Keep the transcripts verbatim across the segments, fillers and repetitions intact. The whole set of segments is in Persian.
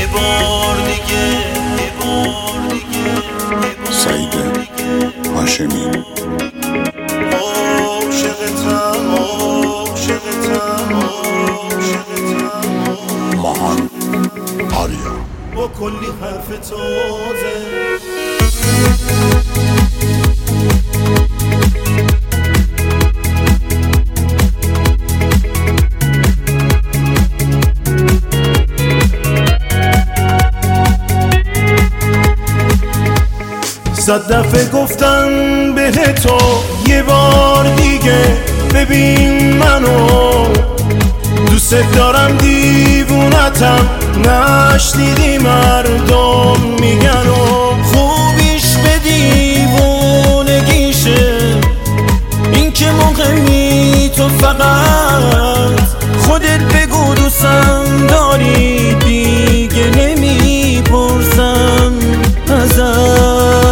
یه بار دیگه یه بار دیگه سعید هاشمی عاشقتم عاشقتم عاشقتم ماهان آریا با کلی حرف تازه صد دفعه گفتم به تو یه بار دیگه ببین منو، دوست دارم دیوونتم، نشنیدی مردم میگن و خوبیش به دیوونگیشه، این که مهمی تو فقط خودت بگو دوستم داری، دیگه نمیپرسم ازت.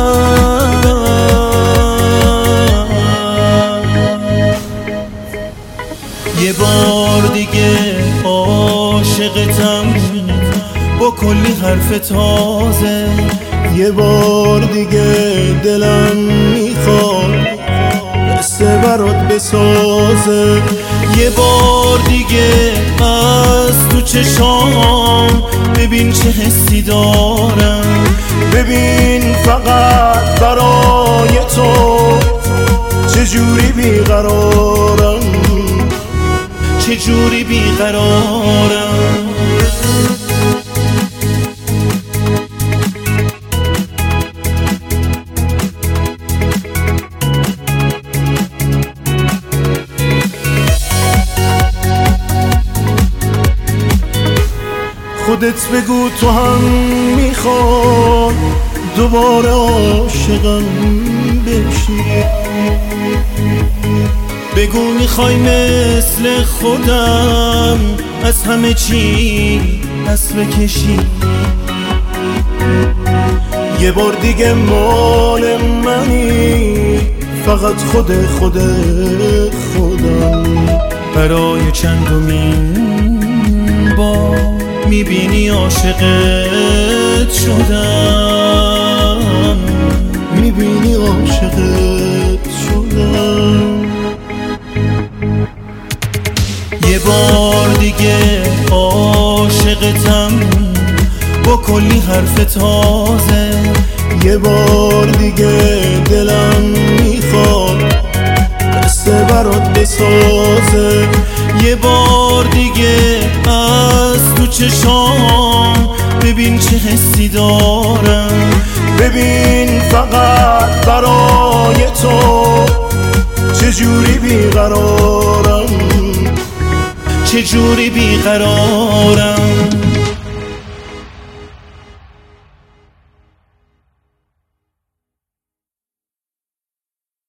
یه بار دیگه عاشقتم با کلی حرف تازه، یه بار دیگه دلم میخواد قصه برات بسازه، یه بار دیگه از تو چشام ببین چه حسی دارم، ببین فقط برای تو چجوری بیقرارم، چجوری بیقرارم. خودت بگو تو هم میخوای دوباره عاشقم بشی، بگو میخوای مثل خودم از همه چی دست بکشی، یه بار دیگه مال منی، فقط خود خود خودم. برای چندمین بار میبینی عاشقت شدم، میبینی عاشقت شدم. یه بار دیگه عاشقتم با کلی حرف تازه، یه بار دیگه دلم میخواد قصه برات بسازه، یه بار دیگه از تو چشام ببین چه حسی دارم، ببین فقط برای تو چجوری بیقرارم، چجوری بیقرارم.